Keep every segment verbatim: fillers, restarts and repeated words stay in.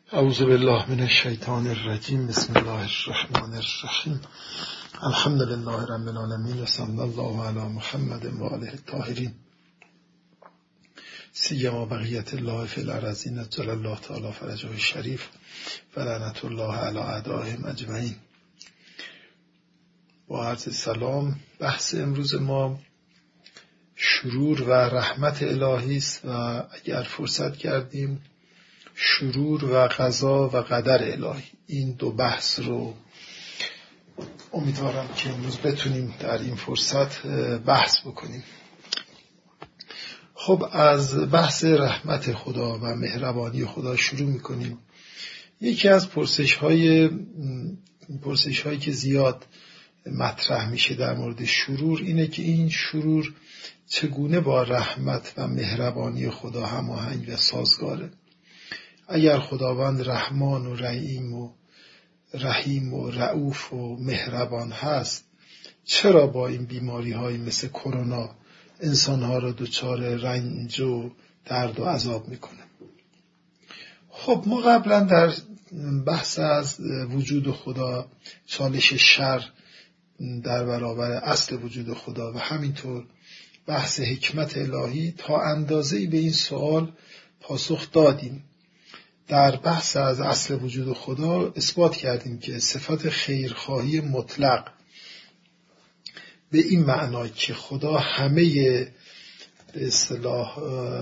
اعوذ بالله من الشیطان الرجیم. بسم الله الرحمن الرحیم. الحمد لله رب العالمین و صلی الله علی محمد و آله الطاهرین سیما بقیت الله فی الارضین عجل الله تعالی فرجه الشریف و لعنت الله علی اعدائهم اجمعین. با عرض سلام، بحث امروز ما شرور و رحمت الهی است و اگر فرصت کردیم شرور و قضا و قدر الهی، این دو بحث رو امیدوارم که امروز بتونیم در این فرصت بحث بکنیم. خب از بحث رحمت خدا و مهربانی خدا شروع میکنیم. یکی از پرسش های پرسش هایی که زیاد مطرح میشه در مورد شرور اینه که این شرور چگونه با رحمت و مهربانی خدا هماهنگ و سازگاره. اگر خداوند رحمان و رحیم و رحیم و رؤوف و مهربان هست، چرا با این بیماری های مثل کرونا انسانها را دچار رنج و درد و عذاب میکنه؟ خب ما قبلا در بحث از وجود خدا، چالش شر در برابر اصل وجود خدا و همینطور بحث حکمت الهی تا اندازه‌ای به این سوال پاسخ دادیم. در بحث از اصل وجود خدا اثبات کردیم که صفت خیرخواهی مطلق به این معنای که خدا همه به اصطلاح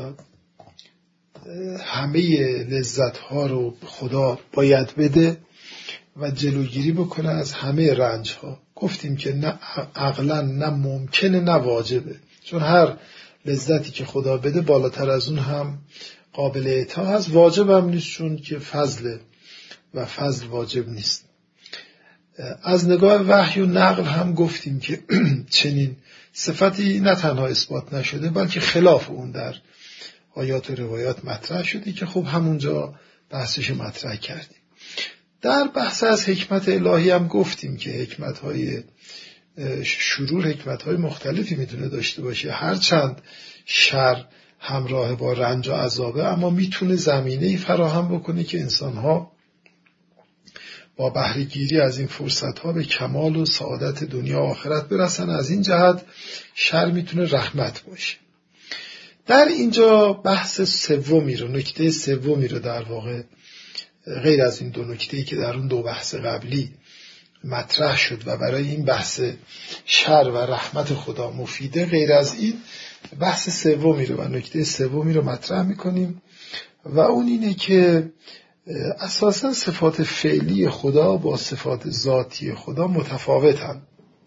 همه لذت ها رو خدا باید بده و جلوگیری بکنه از همه رنج ها. گفتیم که نه عقلا نه ممکنه نه واجبه، چون هر لذتی که خدا بده بالاتر از اون هم قابل اطاعت هست، واجب هم نیست چون که فضل و فضل واجب نیست. از نگاه وحی و نقل هم گفتیم که چنین صفتی نه تنها اثبات نشده بلکه خلاف اون در آیات و روایات مطرح شده که خب همونجا بحثش مطرح کردیم. در بحث از حکمت الهی هم گفتیم که حکمت‌های شرور حکمت‌های مختلفی میتونه داشته باشه، هرچند شر همراه با رنج و عذابه، اما میتونه زمینه‌ای فراهم بکنه که انسان‌ها با بهره گیری از این فرصت‌ها به کمال و سعادت دنیا و آخرت برسن. از این جهت شر میتونه رحمت باشه. در اینجا بحث سومی رو، نکته سومی رو در واقع غیر از این دو نکته‌ای که در اون دو بحث قبلی مطرح شد و برای این بحث شر و رحمت خدا مفیده، غیر از این بحث سومی رو و نکته سومی رو مطرح میکنیم و اون اینه که اساساً صفات فعلی خدا با صفات ذاتی خدا متفاوتن.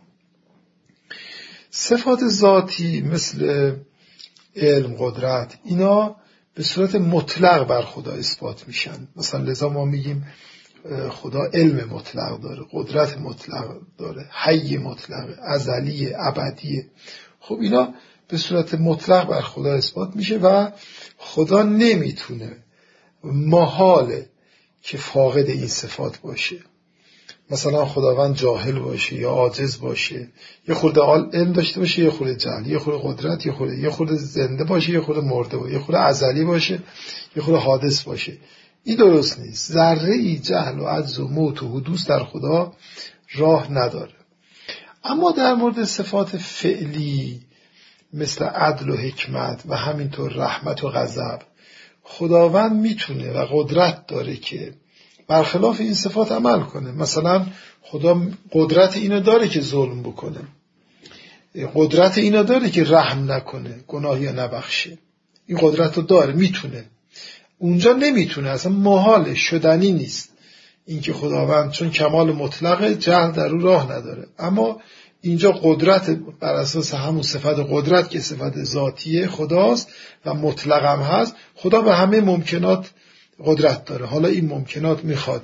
صفات ذاتی مثل علم، قدرت، اینا به صورت مطلق بر خدا اثبات میشن. مثلا لذا ما میگیم خدا علم مطلق داره، قدرت مطلق داره، حی مطلق، ازلی، ابدی. خب اینا به صورت مطلق بر خدا اثبات میشه و خدا نمیتونه، محاله که فاقد این صفات باشه. مثلا خداوند جاهل باشه یا عاجز باشه، یه خورده علم داشته باشه، یه خورده جهل، یه خورده قدرت، یه خورده یه خورده زنده باشه، یه خورده مرده باشه، یه خورده ازلی باشه، یه خورده حادث باشه. این درست نیست. ذره‌ای جهل و عجز و موت و حدوث در خدا راه نداره. اما در مورد صفات فعلی مثل عدل و حکمت و همینطور رحمت و غضب، خداوند میتونه و قدرت داره که برخلاف این صفات عمل کنه. مثلا خدا قدرت اینو داره که ظلم بکنه، قدرت اینو داره که رحم نکنه، گناهی نبخشه. این قدرت رو داره، میتونه. اونجا نمیتونه، اصلا محال، شدنی نیست اینکه خداوند، چون کمال مطلقه، جهل در او راه نداره. اما اینجا قدرت بر اساس همون صفت قدرت که صفت ذاتیه خداست و مطلق هم هست. خدا به همه ممکنات قدرت داره. حالا این ممکنات میخواد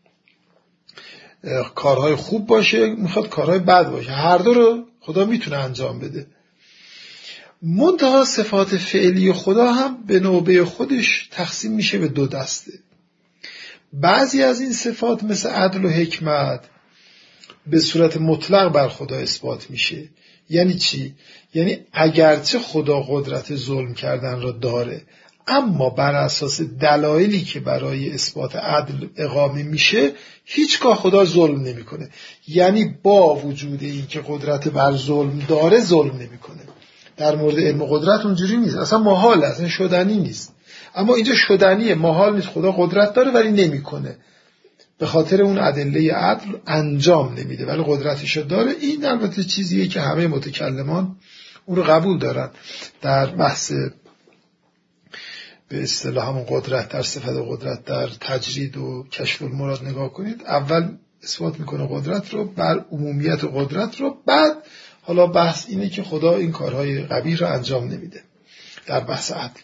کارهای خوب باشه، میخواد کارهای بد باشه، هر دو رو خدا میتونه انجام بده. منتها صفات فعلی خدا هم به نوبه خودش تقسیم میشه به دو دسته. بعضی از این صفات مثل عدل و حکمت به صورت مطلق بر خدا اثبات میشه. یعنی چی؟ یعنی اگرچه خدا قدرت ظلم کردن را داره، اما بر اساس دلایلی که برای اثبات عدل اقامه میشه هیچگاه خدا ظلم نمیکنه. یعنی با وجود این که قدرت بر ظلم داره ظلم نمیکنه. در مورد علم و قدرت اونجوری نیست، اصلا محال، اصلا شدنی نیست. اما اینجا شدنیه، محال نیست. خدا قدرت داره ولی نمیکنه، به خاطر اون ادله عدل انجام نمیده، ولی قدرتشو داره. این البته چیزیه که همه متکلمان اون رو قبول دارن. در بحث به اصطلاح همون قدرت، در صفت قدرت در تجرید و کشف المراد نگاه کنید، اول اثبات میکنه قدرت رو، بر عمومیت قدرت رو، بعد حالا بحث اینه که خدا این کارهای قبیح رو انجام نمیده. در بحث عدل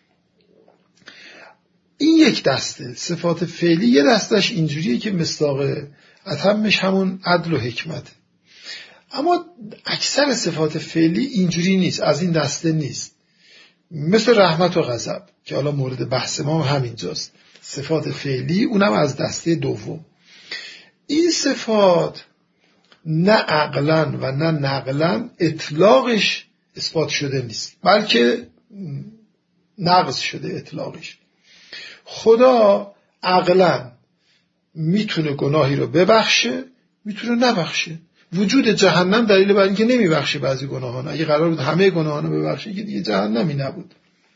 این یک دسته صفات فعلی، یه دستش اینجوریه که مصداق اتمش همون عدل و حکمته. اما اکثر صفات فعلی اینجوری نیست، از این دسته نیست. مثل رحمت و غضب که حالا مورد بحث ما همینجاست، صفات فعلی، اونم از دسته دوم. این صفات نه عقلاً و نه نقلاً اطلاقش اثبات شده نیست، بلکه نقض شده اطلاقش. خدا عقلاً میتونه گناهی رو ببخشه، میتونه نبخشه. وجود جهنم دلیل بر اینکه نمیبخشه بعضی گناهان. اگه قرار بود همه گناهان رو ببخشه که دیگه جهنمی نبود.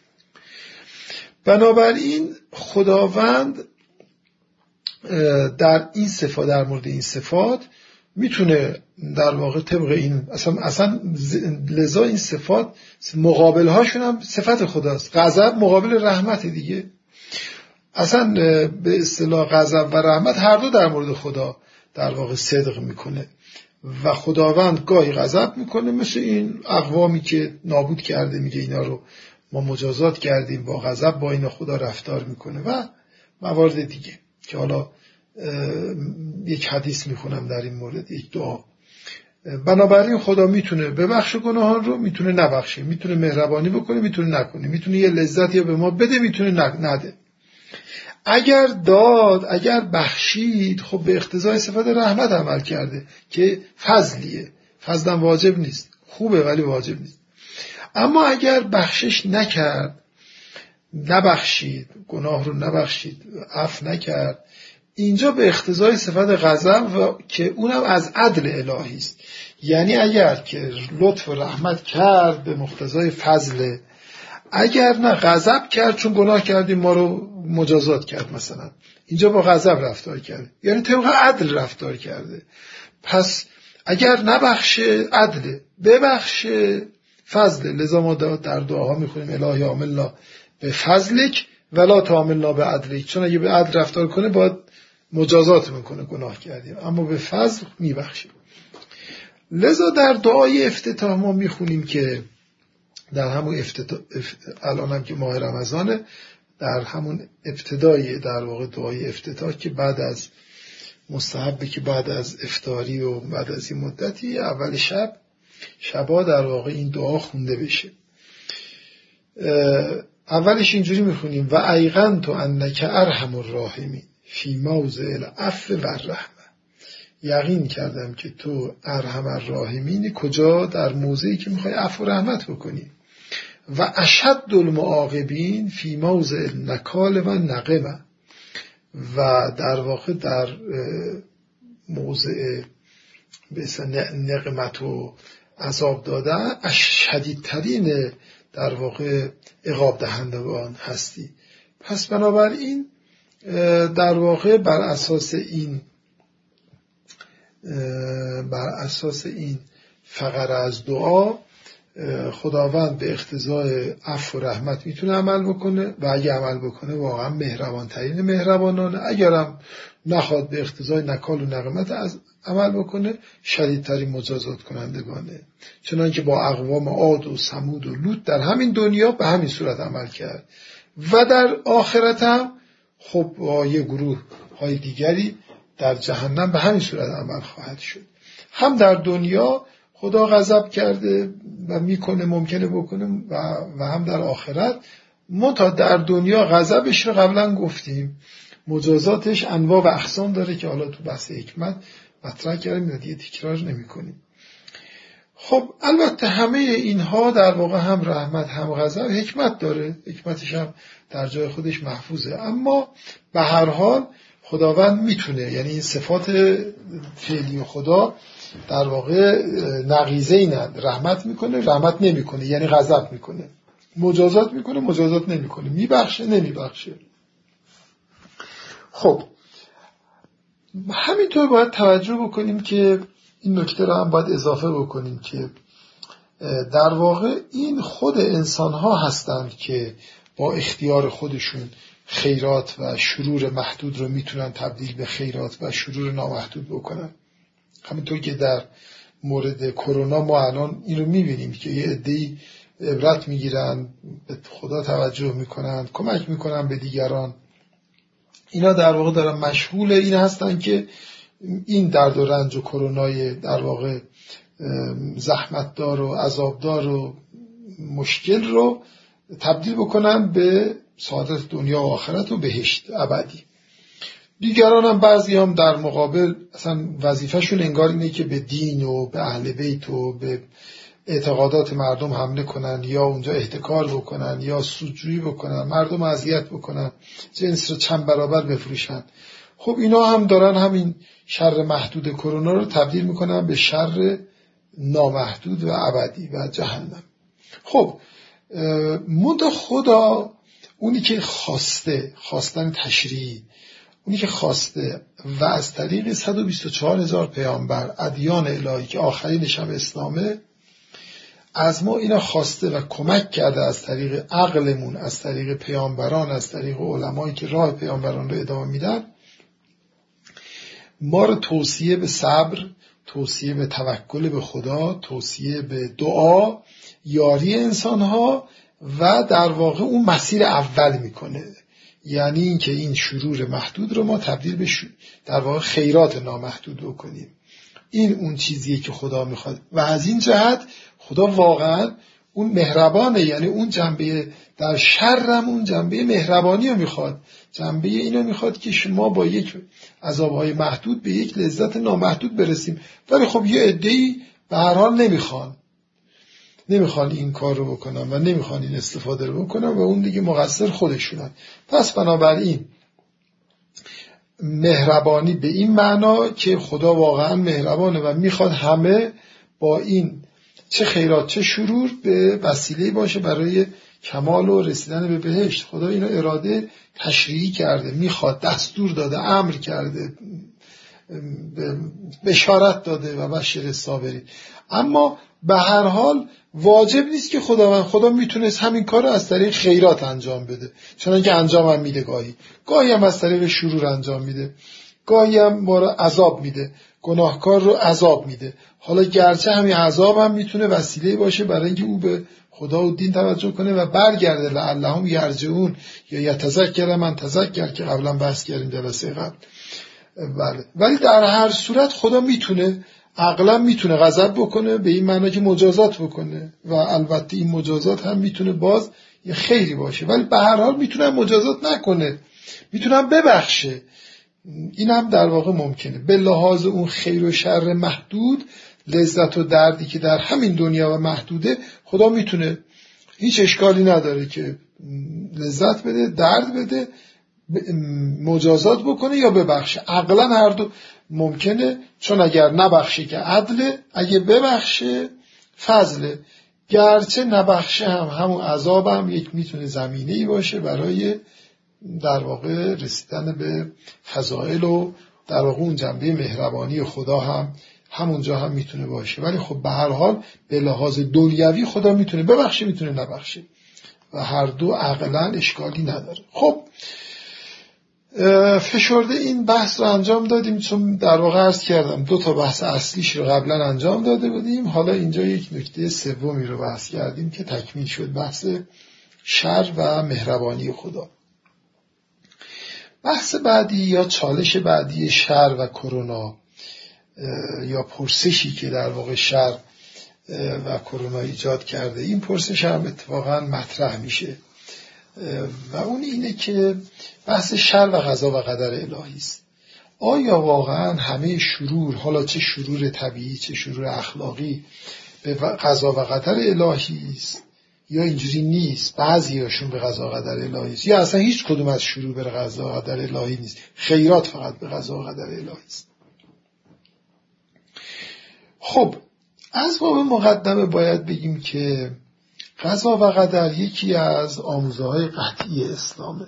بنابراین خداوند در این صفات، در مورد این صفات میتونه در واقع طبق این اصلا, اصلا لذا این صفات مقابل هاشون هم صفت خداست. غضب مقابل رحمت دیگه. اصلا به اصطلاح غضب و رحمت هر دو در مورد خدا در واقع صدق میکنه و خداوند گاهی غضب میکنه، مثل این اقوامی که نابود کرده، میگه اینا رو ما مجازات کردیم، با غضب با اینا خدا رفتار میکنه و موارد دیگه که حالا یک حدیث میخونم در این مورد، یک دعا. بنابراین خدا میتونه ببخشه گناهان رو، میتونه نبخشه، میتونه مهربانی بکنه، میتونه نکنه، میتونه یه لذتی به ما بده، میتونه نده. اگر داد، اگر بخشید، خب به اقتضای صفت رحمت عمل کرده که فضلیه. فضلم واجب نیست، خوبه ولی واجب نیست. اما اگر بخشش نکرد، نبخشید، گناه رو نبخشید، عفو نکرد، اینجا به اقتضای صفت غضب و که اونم از عدل الهی است. یعنی اگر که لطف و رحمت کرد به مقتضای فضل، اگر نه غضب کرد چون گناه کردیم ما رو مجازات کرد، مثلا اینجا با غضب رفتار کرده، یعنی طبق عدل رفتار کرده. پس اگر نبخشه عدله، ببخشه فضله. لذا ما در دعاها میخونیم الهی عاملنا به فضلک ولا تعاملنا به عدلک، چون اگه به عدل رفتار کنه باید مجازات میکنه، گناه کردیم، اما به فضل میبخشه. لذا در دعای افتتاح ما میخونیم که در همون افتتاح، الان هم که ماه رمضانه، در همون ابتدای در واقع دعای افتتاح که بعد از مستحبه که بعد از افطاری و بعد از این مدتی اول شب شبا در واقع این دعا خونده بشه. اولش اینجوری میخونیم و ایقنت انک ارحم الراحمین فی موضع العفو و الرحمه. یقین کردم که تو ارحم الراحمینی، کجا؟ در موضعی که میخوای عفو و رحمت بکنی. و اشد المعاقبین فی موضع النکال و نقمه، و در واقع در موضع نقمت و عذاب دادن شدیدترین در واقع عقاب دهندگان هستی. پس بنابراین در واقع بر اساس این بر اساس این فقره از دعا خداوند به اقتضای عفو و رحمت میتونه عمل بکنه و اگه عمل بکنه واقعا مهربان ترین مهربانانه. اگرم نخواد به اقتضای نکال و نقمت از عمل بکنه شدیدترین مجازات کنندگانه. چنانکه با اقوام عاد و ثمود و لوط در همین دنیا به همین صورت عمل کرد و در آخرت هم خب با یه گروه های دیگری در جهنم به همین صورت عمل خواهد شد. هم در دنیا خدا غضب کرده و میکنه، ممکنه بکنه، و, و هم در آخرت. منتها در دنیا غضبش رو قبلا گفتیم، مجازاتش انواع و اقسام داره که حالا تو بحث حکمت مطرح کردیم و دیگه تکرار نمی کنیم. خب البته همه اینها در واقع هم رحمت هم غضب حکمت داره، حکمتش هم در جای خودش محفوظه، اما به هر حال خداوند میتونه، یعنی این صفات فعلی خدا در واقع نقیضه اینند، رحمت میکنه رحمت نمیکنه، یعنی غضب میکنه، مجازات میکنه مجازات نمیکنه، میبخشه نمیبخشه. خب همینطور باید توجه بکنیم که این نکته رو هم باید اضافه بکنیم که در واقع این خود انسان ها هستند که با اختیار خودشون خیرات و شرور محدود رو میتونن تبدیل به خیرات و شرور نامحدود بکنن. همینطور که در مورد کرونا ما الان این رو میبینیم که یه عده‌ای عبرت میگیرن، به خدا توجه میکنن، کمک میکنن به دیگران. اینا در واقع دارن مشغول این هستن که این درد و رنج و کرونای در واقع زحمتدار و عذابدار و مشکل رو تبدیل بکنن به سعادت دنیا و آخرت و بهشت ابدی. دیگران هم بعضی هم در مقابل اصلا وظیفهشون انگار اینه که به دین و به اهل بیت و به اعتقادات مردم حمله کنن، یا اونجا احتکار بکنن یا سودجویی بکنن، مردم اذیت بکنن، جنس رو چند برابر بفروشن. خب اینا هم دارن همین شر محدود کرونا رو تبدیل میکنن به شر نامحدود و ابدی و جهنم. خب منتها خدا اونی که خواسته، خواستن تشریعی، اونی که خواسته و از طریق صد و بیست و چهار هزار پیامبر ادیان الهی که آخرینش هم اسلامه از ما اینا خواسته و کمک کرده از طریق عقلمون، از طریق پیامبران، از طریق علمایی که راه پیامبران رو ادامه میدن، ما رو توصیه به صبر، توصیه به توکل به خدا، توصیه به دعا، یاری انسانها و در واقع اون مسیر اول میکنه. یعنی اینکه این شرور محدود رو ما تبدیل به در واقع خیرات نامحدود بکنیم. این اون چیزیه که خدا میخواد و از این جهت خدا واقعا اون مهربانه، یعنی اون جنبه در شرم اون جنبه مهربانی رو میخواد، جنبه اینو میخواد که شما با یک عذابهای محدود به یک لذت نامحدود برسیم. ولی خب یه عده‌ای به هر حال نمیخوان نمیخوان این کار رو بکنن و نمیخوان این استفاده رو بکنن و اون دیگه مقصر خودشونن. پس بنابراین مهربانی به این معنا که خدا واقعا مهربانه و میخواد همه با این چه خیرات چه شرور به وسیله باشه برای کمال و رسیدن به بهشت. خدا اینو اراده تشریعی کرده، میخواد، دستور داده، امر کرده، بشارت داده و بشر الصابرین. اما به هر حال واجب نیست که خداوند خدا میتونست همین کار رو از طریق خیرات انجام بده، چنانکه انجام هم میده، گاهی گاهی هم از طریق شرور انجام میده، گاهی هم ما رو عذاب میده، گناهکار رو عذاب میده. حالا گرچه همین عذاب هم میتونه وسیله باشه برای اینکه او به خدا و دین توجه کنه و برگرده، لعلهم یرجعون یا یتذکر من تذکر که قبلا بحث کردیم جلسه قبل. بله. ولی در هر صورت خدا میتونه، عقلا میتونه غضب بکنه به این معنی که مجازات بکنه و البته این مجازات هم میتونه باز یه خیری باشه، ولی به هر حال میتونه مجازات نکنه، میتونه ببخشه. این هم در واقع ممکنه. به لحاظ اون خیر و شر محدود، لذت و دردی که در همین دنیا و محدوده، خدا میتونه، هیچ اشکالی نداره که لذت بده، درد بده، مجازات بکنه یا ببخشه. عقلا هر دو ممکنه، چون اگر نبخشه که عدله، اگه ببخشه فضله. گرچه نبخشه هم همون عذاب هم یک میتونه زمینه‌ای باشه برای در واقع رسیدن به فضائل و در واقع اون جنبه مهربانی خدا هم همونجا هم میتونه باشه. ولی خب به هر حال به لحاظ دنیوی خدا میتونه ببخشه میتونه نبخشه و هر دو عقلا اشکالی نداره. خب فشرده این بحث رو انجام دادیم، چون در واقع عرض کردم دو تا بحث اصلیش رو قبلا انجام داده بودیم. حالا اینجا یک نکته سومی رو بحث کردیم که تکمیل شد، بحث شر و مهربانی خدا. بحث بعدی یا چالش بعدی شر و کرونا یا پرسشی که در واقع شر و کرونا ایجاد کرده، این پرسش هم اتفاقا مطرح میشه و اون اینه که بحث شر و قضا و قدر الهی است. آیا واقعا همه شرور، حالا چه شرور طبیعی چه شرور اخلاقی، به قضا و قدر الهی است یا اینجوری نیست. بعضیاشون به قضا و قدر الهی است یا اصلا هیچ کدوم از شروع به قضا و قدر الهی نیست. خیرات فقط به قضا و قدر الهی است. خب از باب مقدمه باید بگیم که قضا و قدر یکی از آموزه‌های قطعی اسلامه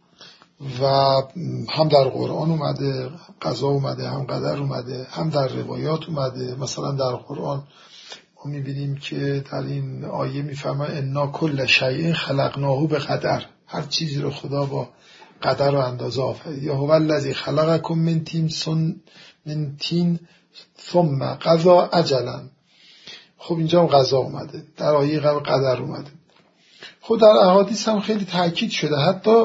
و هم در قرآن اومده قضا اومده، هم قدر اومده، هم در روایات اومده. مثلا در قرآن ما میبینیم که در این آیه میفرماید انا کل شیء خلقناه بقدر، هر چیزی رو خدا با قدر و اندازه آفرید. یا هو الذی خلقکم من طین سن من طین ثم قضا اجلا. خب اینجا هم قضا اومده، در آیه قبل قدر اومده. خب در احادیث هم خیلی تاکید شده، حتی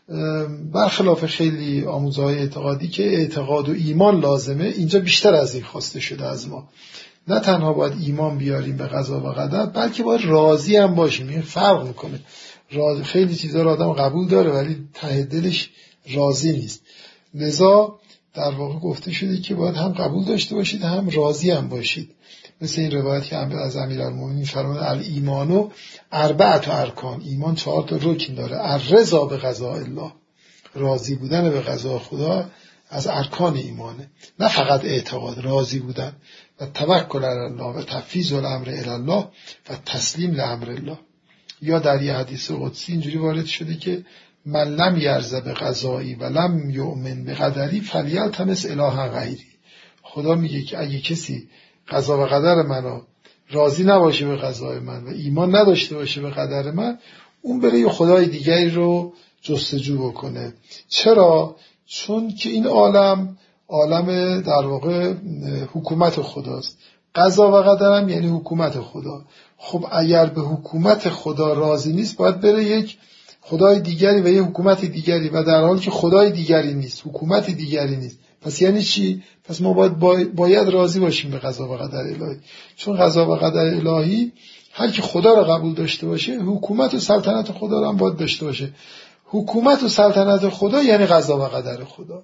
برخلاف خیلی آموزهای اعتقادی که اعتقاد و ایمان لازمه، اینجا بیشتر از این خواسته شده از ما. نه تنها باید ایمان بیاریم به قضا و قدر، بلکه باید راضی هم باشیم. این فرق میکنه. راضی خیلی چیزا رو آدم قبول داره ولی ته دلش راضی نیست. لذا در واقع گفته شده که باید هم قبول داشته باشید هم راضی هم باشید. مثل این روایت که از امیرالمومنین فرمود الایمانو اربعة ارکان، ایمان چهار تا رکن داره. الرضا به قضاء الله، راضی بودن به قضا خدا از ارکان ایمانه، نه فقط اعتقاد، راضی بودن. و توکل علی الله و تفویض الامر الی الله و تسلیم لامر الله. یا در یه حدیث قدسی اینجوری وارد شده که من لم یرض بقضایی و لم یؤمن بقدری فلیلتمس اله غیری. خدا میگه که اگه کسی قضا و قدر منو راضی نباشه به قضای من و ایمان نداشته باشه به قدر من، اون بره یه خدای دیگری رو جستجو بکنه. چرا؟ چون که این عالم عالم در واقع حکومت خداست. قضا و قدرم یعنی حکومت خدا. خب اگر به حکومت خدا راضی نیست باید بره یک خدای دیگری و یک حکومت دیگری، و در حالی که خدای دیگری نیست، حکومت دیگری نیست. پس یعنی چی؟ پس ما باید باید راضی باشیم به قضا و قدر الهی. چون قضا و قدر الهی هر کی خدا را قبول داشته باشه، حکومت و سلطنت خدا را هم باید داشته باشه. حکومت و سلطنت خدا یعنی قضا و قدر خدا.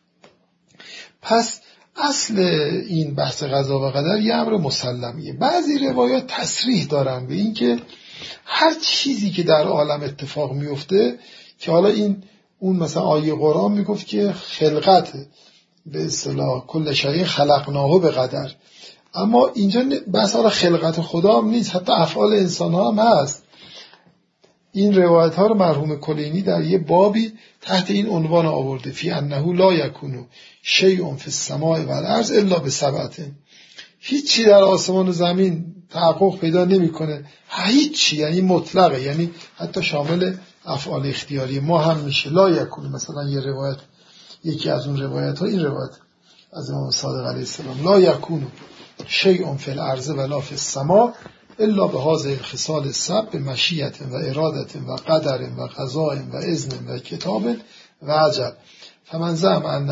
پس اصل این بحث قضا و قدر یه امر مسلمیه. بعضی روایات تصریح دارن به این که هر چیزی که در عالم اتفاق میفته، که حالا این اون مثلا آیه قرآن میگفت که خلقت به اصطلاح کل شیء خلقناه به قدر، اما اینجا بحث حالا خلقت خدا هم نیست، حتی افعال انسان ها هم هست. این روایت ها رو مرحوم کلینی در یه بابی تحت این عنوان آورده فی انه لا یکون شیء فی السماء و الارض الا بسبعة. هیچی در آسمان و زمین تحقق پیدا نمیکنه، هیچی، یعنی مطلقه، یعنی حتی شامل افعال اختیاری ما هم میشه. لا یکون، مثلا یه روایت، یکی از اون روایت ها این روایت از امام صادق علیه السلام، لا یکون شیء فی الارض ولا فی السماء الا به هذه الخصال السبع بمشیت و اراده و قدر و قضاء و اذن و کتاب و عجل. فمن زعم ان